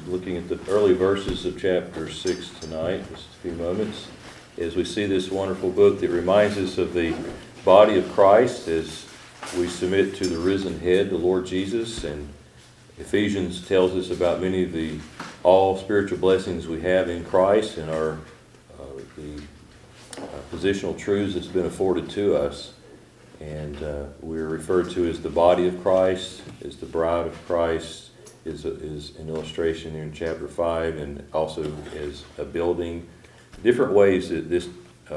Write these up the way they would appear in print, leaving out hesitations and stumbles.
looking at the early verses of chapter 6 tonight, just a few moments, as we see this wonderful book that reminds us of the body of Christ as we submit to the risen head, the Lord Jesus. And Ephesians tells us about many of the all spiritual blessings we have in Christ and the positional truths that's been afforded to us. And we're referred to as the body of Christ, as the bride of Christ, is an illustration here in chapter 5, and also as a building. Different ways that this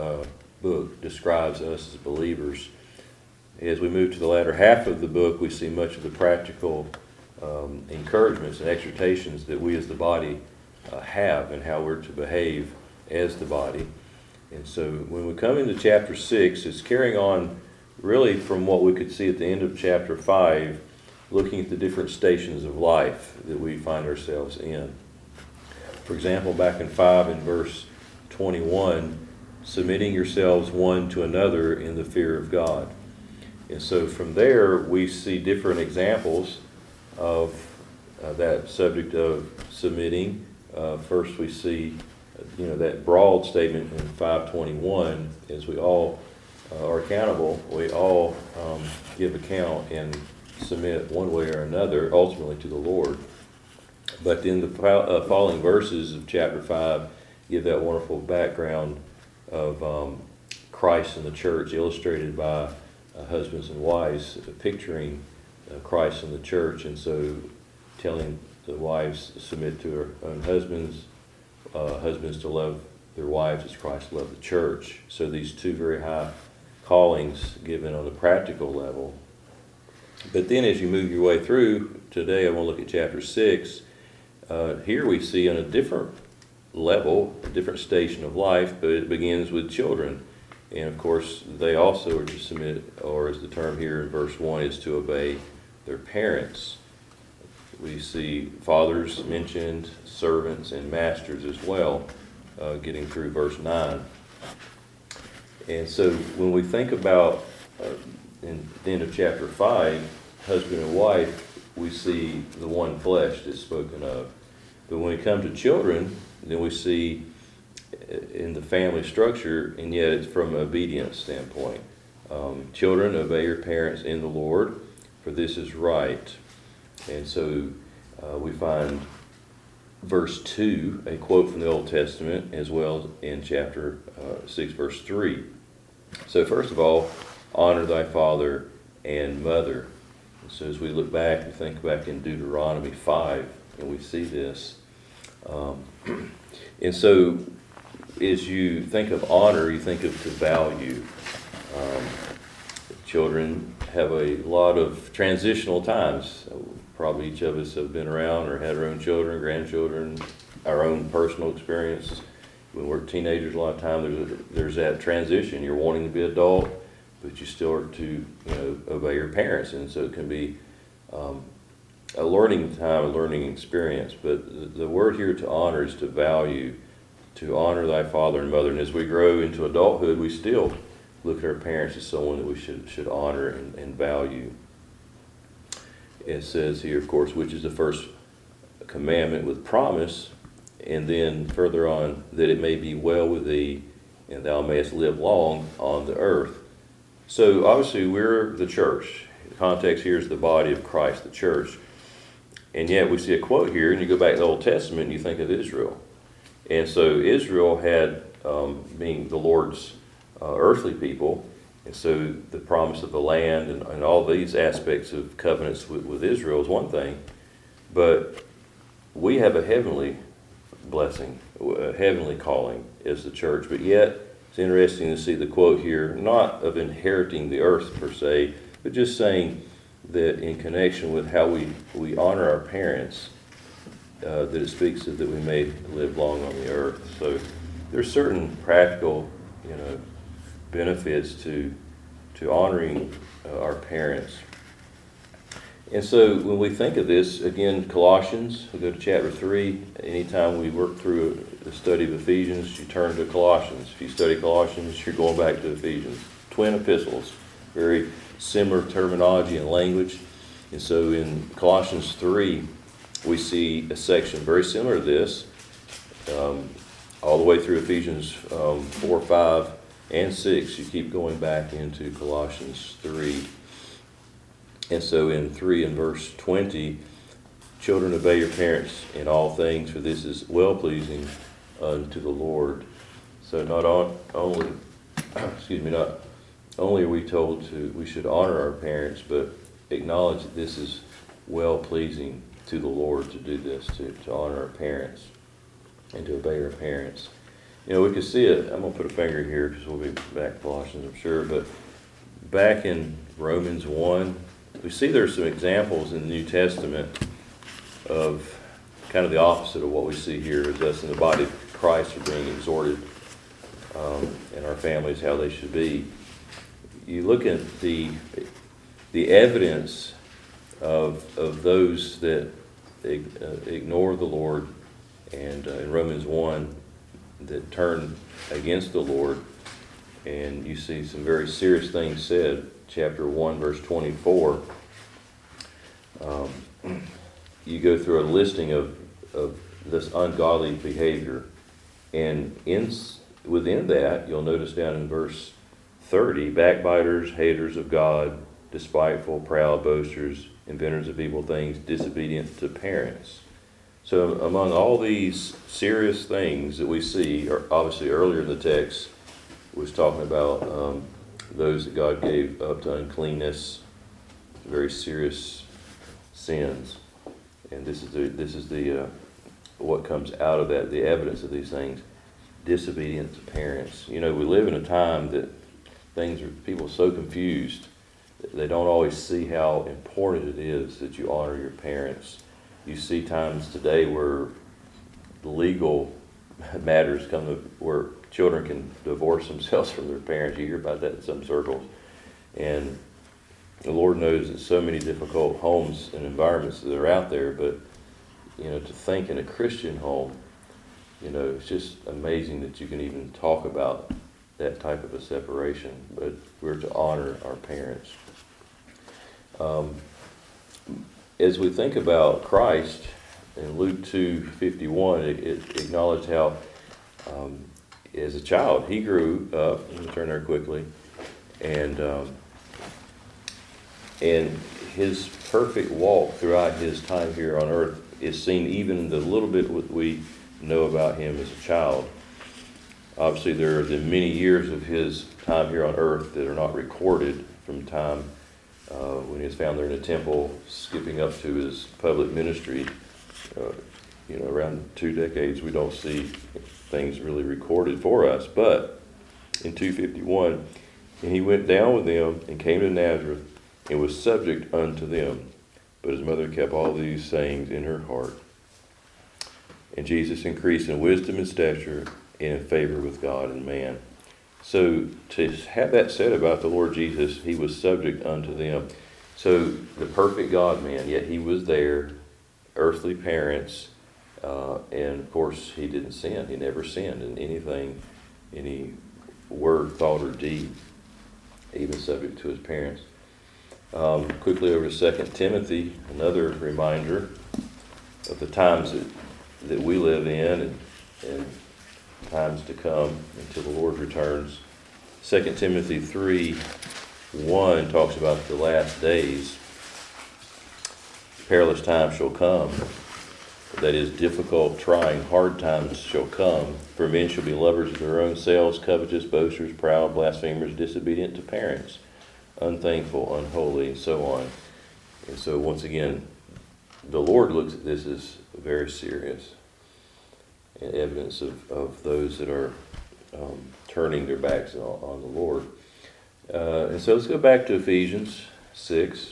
book describes us as believers. As we move to the latter half of the book, we see much of the practical encouragements and exhortations that we as the body have and how we're to behave as the body. And so when we come into chapter 6, it's carrying on really from what we could see at the end of chapter 5, looking at the different stations of life that we find ourselves in. For example, back in 5 in verse 21, submitting yourselves one to another in the fear of God. And so from there, we see different examples of that subject of submitting. First, we see that broad statement in 5:21, as we all are accountable, we all give account and submit one way or another, ultimately to the Lord. But in the following verses of chapter 5 give that wonderful background of Christ and the church, illustrated by husbands and wives, picturing Christ and the church, and so telling the wives to submit to their own husbands, husbands to love their wives as Christ loved the church. So these two very high callings given on the practical level. But then as you move your way through, today I want to look at chapter 6. Here we see on a different level, a different station of life, but it begins with children. And of course, they also are to submit, or as the term here in verse 1 is to obey their parents. We see fathers mentioned, servants, and masters as well, getting through verse 9. And so when we think about in the end of chapter 5, husband and wife, we see the one flesh that's spoken of. But when we come to children, then we see in the family structure, and yet it's from an obedience standpoint. Children, obey your parents in the Lord, for this is right. And so we find verse 2, a quote from the Old Testament, as well in chapter 6, verse 3. So first of all, honor thy father and mother. And so as we look back, we think back in Deuteronomy 5, and we see this. And so as you think of honor, you think of to value. Children have a lot of transitional times. Probably each of us have been around or had our own children, grandchildren, our own personal experiences. When we're teenagers, a lot of time there's that transition. You're wanting to be adult, but you still are to obey your parents, and so it can be a learning time, a learning experience. But the word here to honor is to value, to honor thy father and mother. And as we grow into adulthood, we still look at our parents as someone that we should honor and value. It says here, of course, which is the first commandment with promise, and then further on, that it may be well with thee, and thou mayest live long on the earth. So obviously we're the church. The context here is the body of Christ, the church. And yet we see a quote here, and you go back to the Old Testament and you think of Israel. And so Israel had, being the Lord's earthly people, and so the promise of the land and all these aspects of covenants with Israel is one thing, but we have a heavenly blessing, a heavenly calling as the church. But yet it's interesting to see the quote here, not of inheriting the earth per se, but just saying that in connection with how we honor our parents, that it speaks of that we may live long on the earth. So there's certain practical, benefits to honoring our parents. And so when we think of this, again, Colossians, we go to chapter 3. Anytime we work through the study of Ephesians, you turn to Colossians. If you study Colossians, you're going back to Ephesians. Twin epistles, very similar terminology and language. And so in Colossians 3, we see a section very similar to this, all the way through Ephesians 4, 5, and 6. You keep going back into Colossians 3. And so in 3 and verse 20, children, obey your parents in all things, for this is well-pleasing unto the Lord. So not only are we told we should honor our parents, but acknowledge that this is well-pleasing to the Lord to do this, to honor our parents and to obey our parents. You know, we could see it. I'm going to put a finger here because we'll be back to Colossians, I'm sure. But back in Romans 1, we see there's some examples in the New Testament of kind of the opposite of what we see here, as us in the body of Christ are being exhorted in our families how they should be. You look at the evidence of those that ignore the Lord, and in Romans 1 that turn against the Lord, and you see some very serious things said. Chapter 1, verse 24, you go through a listing of this ungodly behavior, and within that, you'll notice down in verse 30, backbiters, haters of God, despiteful, proud, boasters, inventors of evil things, disobedient to parents. So among all these serious things that we see, or obviously earlier in the text was talking about those that God gave up to uncleanness, very serious sins. And this is the what comes out of that, the evidence of these things. Disobedience to parents. You know, we live in a time that people are so confused. They don't always see how important it is that you honor your parents. You see times today where legal matters come to where children can divorce themselves from their parents. You hear about that in some circles. And the Lord knows that so many difficult homes and environments that are out there, but, you know, to think in a Christian home, you know, it's just amazing that you can even talk about that type of a separation, but we're to honor our parents. As we think about Christ, in Luke 2:51, it acknowledged how, as a child, he grew up. Let me turn there quickly, and his perfect walk throughout his time here on earth is seen even in the little bit what we know about him as a child. Obviously, there are the many years of his time here on earth that are not recorded from time when he was found there in the temple, skipping up to his public ministry. Around 2 decades, we don't see things really recorded for us. But in 2:51, and he went down with them and came to Nazareth and was subject unto them. But his mother kept all these sayings in her heart. And Jesus increased in wisdom and stature and in favor with God and man. So to have that said about the Lord Jesus, he was subject unto them. So the perfect God-man, yet he was there, earthly parents, and of course he didn't sin. He never sinned in anything, any word, thought, or deed, even subject to his parents. Quickly over to 2 Timothy, another reminder of the times that we live in and times to come until the Lord returns. 2 Timothy 3:1 talks about the last days. Perilous times shall come. That is, difficult, trying, hard times shall come. For men shall be lovers of their own selves, covetous, boasters, proud, blasphemers, disobedient to parents, unthankful, unholy, and so on. And so once again, the Lord looks at this as very serious. And evidence of those that are turning their backs on the Lord. And so let's go back to Ephesians 6.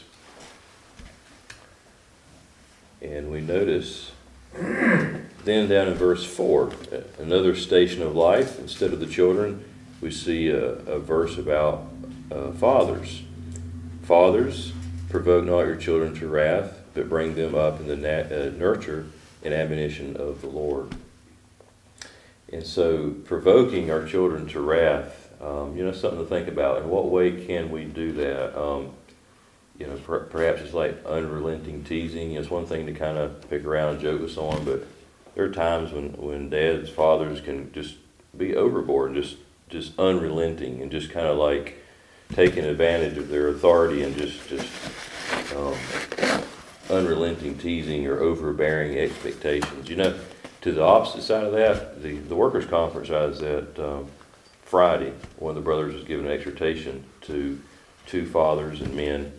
And we notice then down in verse 4, another station of life. Instead of the children, we see a verse about fathers. Fathers, provoke not your children to wrath, but bring them up in the nurture and admonition of the Lord. And so provoking our children to wrath, something to think about. In what way can we do that? Perhaps it's like unrelenting teasing. It's one thing to kind of pick around and joke with someone, but there are times when dads, fathers can just be overboard, just unrelenting, and just kind of like taking advantage of their authority and just um, unrelenting teasing or overbearing expectations. To the opposite side of that, the workers' conference I was at Friday, one of the brothers was giving an exhortation to two fathers and men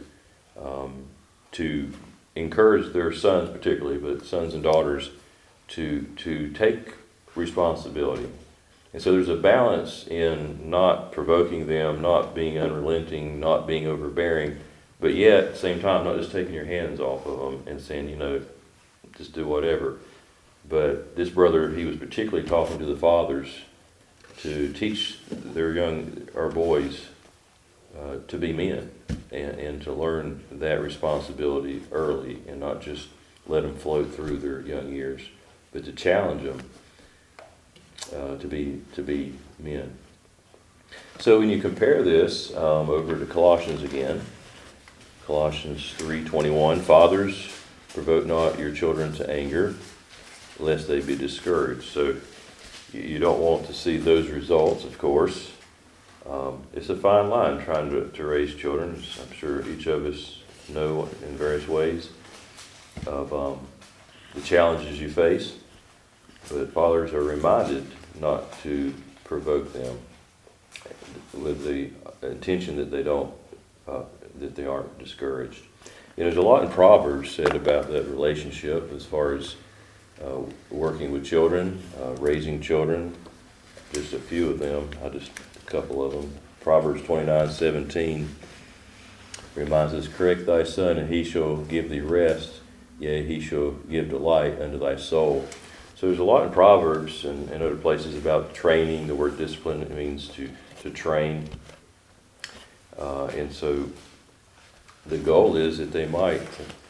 to encourage their sons particularly, but sons and daughters, to take responsibility. And so there's a balance in not provoking them, not being unrelenting, not being overbearing, but yet at the same time not just taking your hands off of them and saying, just do whatever. But this brother, he was particularly talking to the fathers to teach our boys to be men and to learn that responsibility early and not just let them float through their young years, but to challenge them to be men. So when you compare this over to Colossians again, Colossians 3:21, fathers, provoke not your children to anger, lest they be discouraged. So you don't want to see those results, of course. It's a fine line trying to raise children, as I'm sure each of us know in various ways of the challenges you face. But fathers are reminded not to provoke them with the intention that they aren't discouraged. There's a lot in Proverbs said about that relationship as far as working with children, raising children. Just a few of them, a couple of them. Proverbs 29:17 reminds us, correct thy son, and he shall give thee rest, yea, he shall give delight unto thy soul. So there's a lot in Proverbs and other places about training. The word discipline, it means to train. And so the goal is that they might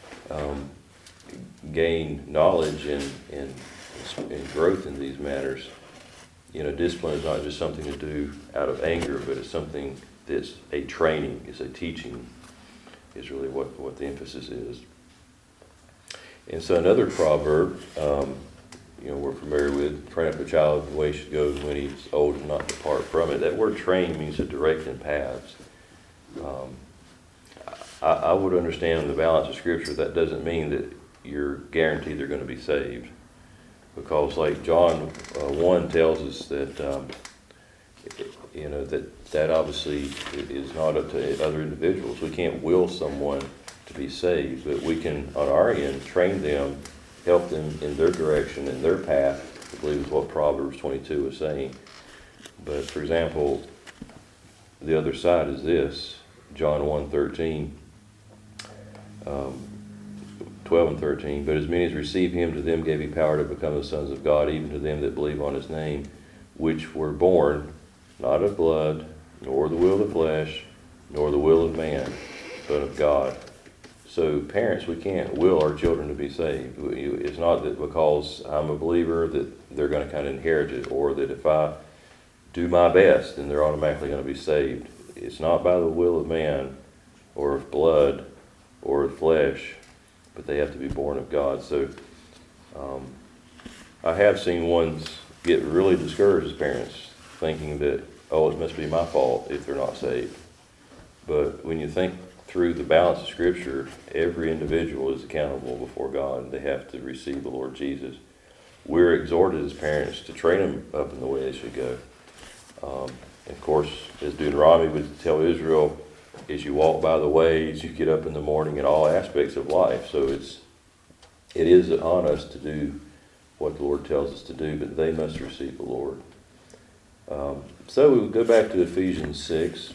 gain knowledge and growth in these matters. Discipline is not just something to do out of anger, but it's something that's a training, it's a teaching, is really what the emphasis is. And so another proverb, we're familiar with, train up a child in the way he should go when he's old and not depart from it. That word train means to direct in paths. I would understand in the balance of Scripture that doesn't mean that you're guaranteed they're going to be saved. Because like John 1 tells us that, that obviously is not up to other individuals. We can't will someone to be saved, but we can, on our end, train them, help them in their direction, in their path, I believe is what Proverbs 22 is saying. But for example, the other side is this, John 1:13, 12 and 13, but as many as receive him, to them gave he power to become the sons of God, even to them that believe on his name, which were born not of blood, nor the will of the flesh, nor the will of man, but of God. So parents, we can't will our children to be saved. It's not that because I'm a believer that they're going to kind of inherit it, or that if I do my best, then they're automatically going to be saved. It's not by the will of man, or of blood, or of flesh, but they have to be born of God. So I have seen ones get really discouraged as parents, thinking that, it must be my fault if they're not saved. But when you think through the balance of Scripture, every individual is accountable before God, and they have to receive the Lord Jesus. We're exhorted as parents to train them up in the way they should go. Of course, as Deuteronomy would tell Israel, as you walk by the ways, you get up in the morning in all aspects of life. So it is on us to do what the Lord tells us to do, but they must receive the Lord. So we will go back to Ephesians 6,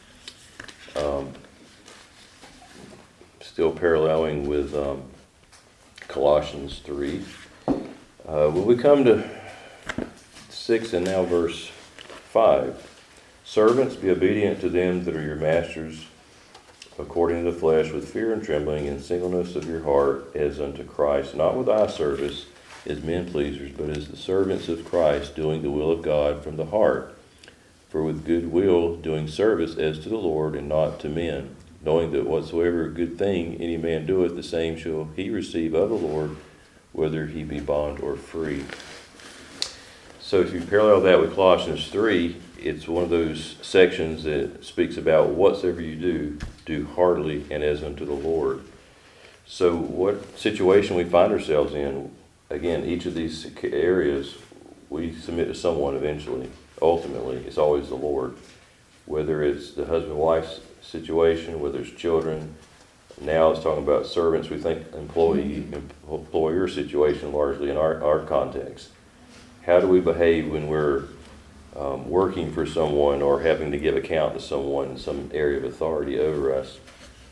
still paralleling with Colossians 3. When we come to 6 and now verse 5, servants, be obedient to them that are your masters, according to the flesh, with fear and trembling, and singleness of your heart, as unto Christ, not with eye service, as men pleasers, but as the servants of Christ, doing the will of God from the heart. For with good will, doing service as to the Lord, and not to men, knowing that whatsoever good thing any man doeth, the same shall he receive of the Lord, whether he be bond or free. So if you parallel that with Colossians 3, it's one of those sections that speaks about whatsoever you do heartily and as unto the Lord. So what situation we find ourselves in, again, each of these areas, we submit to someone eventually. Ultimately, it's always the Lord. Whether it's the husband-wife situation, whether it's children. Now it's talking about servants. We think employer situation largely in our context. How do we behave when we're working for someone or having to give account to someone in some area of authority over us?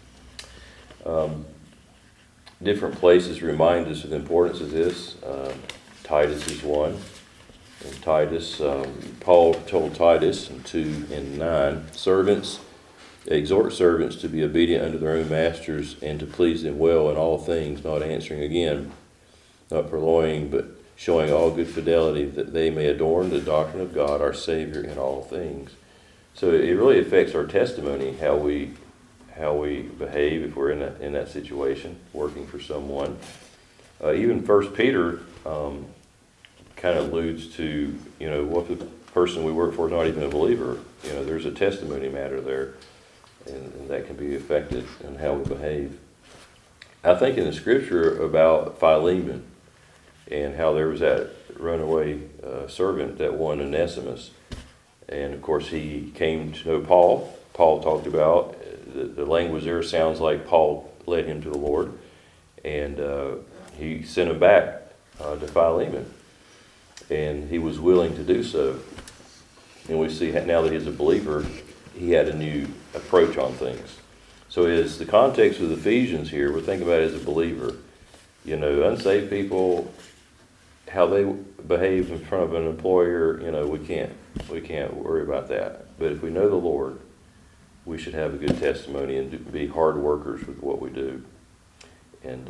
Different places remind us of the importance of this. Titus is one. In Titus, Paul told Titus in 2:9, servants, exhort servants to be obedient unto their own masters and to please them well in all things, not answering again, not purloining, but showing all good fidelity, that they may adorn the doctrine of God, our Savior, in all things. So it really affects our testimony, how we behave if we're in that situation, working for someone. Even 1 Peter kind of alludes to, what the person we work for is not even a believer. There's a testimony matter there, and that can be affected in how we behave. I think in the scripture about Philemon and how there was that runaway servant, that one Onesimus, and of course he came to know Paul. Paul talked about, the language there sounds like Paul led him to the Lord, and he sent him back to Philemon. And he was willing to do so. And we see now that he's a believer, he had a new approach on things. So as the context of Ephesians here, we're thinking about it as a believer. Unsaved people, how they behave in front of an employer, we can't worry about that. But if we know the Lord, we should have a good testimony and be hard workers with what we do, and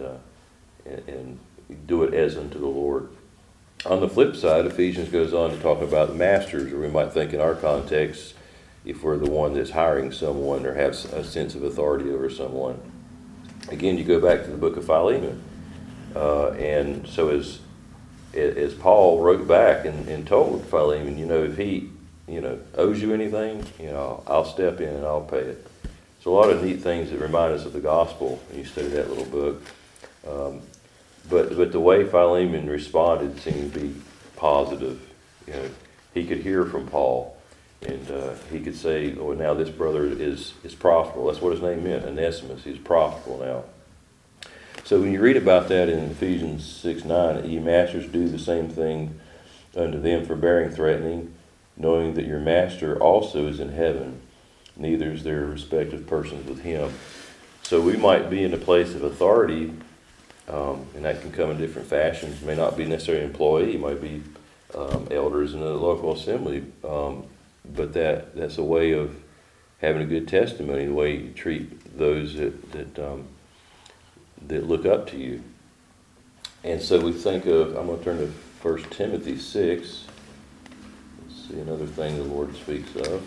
do it as unto the Lord. On the flip side, Ephesians goes on to talk about the masters, or we might think in our context, if we're the one that's hiring someone or have a sense of authority over someone. Again, you go back to the book of Philemon. And so as Paul wrote back and told Philemon, if he, owes you anything, I'll step in and I'll pay it. So a lot of neat things that remind us of the gospel when you study that little book. But the way Philemon responded seemed to be positive. He could hear from Paul, and he could say, "Oh, now this brother is profitable." That's what his name meant, Onesimus. He's profitable now. So when you read about that in Ephesians 6:9, ye masters do the same thing unto them, forbearing, threatening, knowing that your master also is in heaven. Neither is there respective persons with him. So we might be in a place of authority. And that can come in different fashions. It may not be necessarily an employee. It might be elders in the local assembly. But that's a way of having a good testimony, the way you treat those that look up to you. And so we think of, I'm going to turn to 1 Timothy 6. Let's see another thing the Lord speaks of.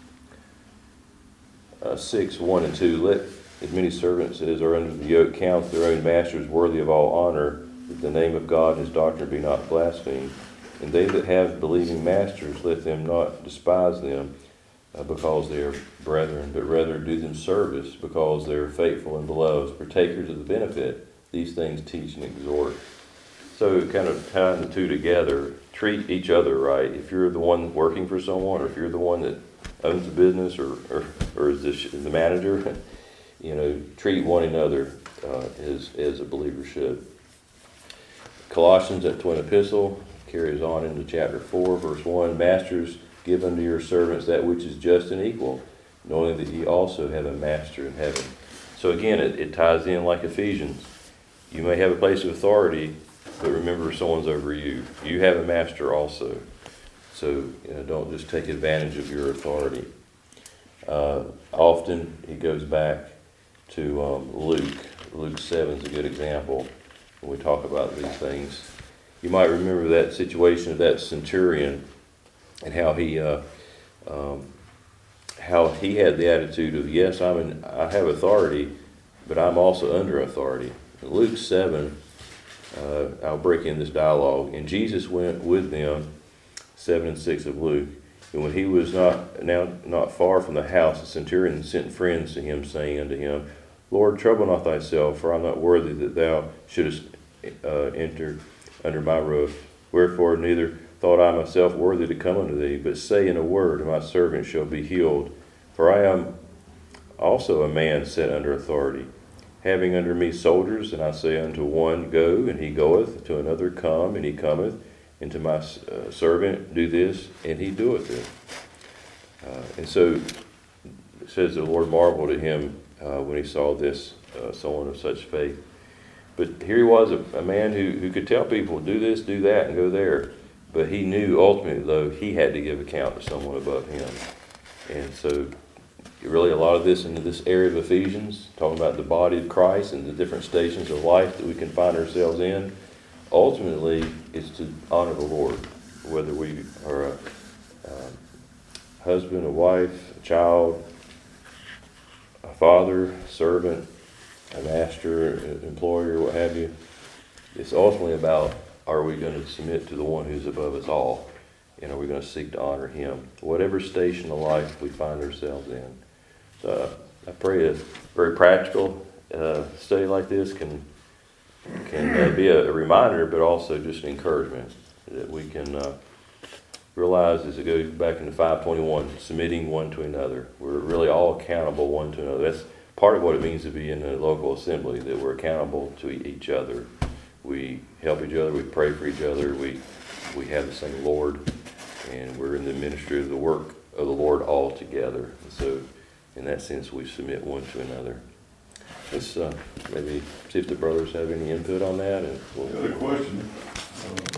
6:1-2. Let as many servants as are under the yoke count their own masters worthy of all honor, that the name of God and his doctrine be not blasphemed. And they that have believing masters, let them not despise them, because they are brethren, but rather do them service, because they are faithful and beloved, partakers of the benefit. These things teach and exhort. So kind of tying the two together, treat each other right. If you're the one working for someone, or if you're the one that owns the business, or is the manager, treat one another as a believer should. Colossians, that twin epistle, carries on into chapter 4, verse 1. Masters, give unto your servants that which is just and equal, knowing that ye also have a master in heaven. So again, it ties in like Ephesians. You may have a place of authority, but remember someone's over you. You have a master also. So don't just take advantage of your authority. Often it goes back to Luke. Luke 7 is a good example when we talk about these things. You might remember that situation of that centurion and how he how he had the attitude of, yes, I have authority, but I'm also under authority. In Luke 7, I'll break in this dialogue. And Jesus went with them, 7 and 6 of Luke. And when he was not far from the house, the centurion sent friends to him, saying unto him, Lord, trouble not thyself, for I am not worthy that thou shouldest enter under my roof. Wherefore neither thought I myself worthy to come unto thee, but say in a word, and my servant shall be healed. For I am also a man set under authority, having under me soldiers, and I say unto one, Go, and he goeth, to another, Come, and he cometh, and to my servant, Do this, and he doeth it. And so it says the Lord marveled at him when he saw this, someone of such faith. But here he was, a man who could tell people, do this, do that, and go there. But he knew ultimately, though, he had to give account to someone above him. And so really a lot of this into this area of Ephesians, talking about the body of Christ and the different stations of life that we can find ourselves in, ultimately is to honor the Lord, whether we are a husband, a wife, a child, a father, servant, a master, an employer, what have you. It's ultimately about, are we going to submit to the one who's above us all? And are we going to seek to honor him? Whatever station of life we find ourselves in. So I pray a very practical study like this can be a reminder, but also just an encouragement that we can realize as it goes back into 521, submitting one to another. We're really all accountable one to another. That's part of what it means to be in a local assembly, that we're accountable to each other. We help each other, we pray for each other, we have the same Lord, and we're in the ministry of the work of the Lord all together. And so in that sense, we submit one to another. Let's maybe see if the brothers have any input on that. And Got a question.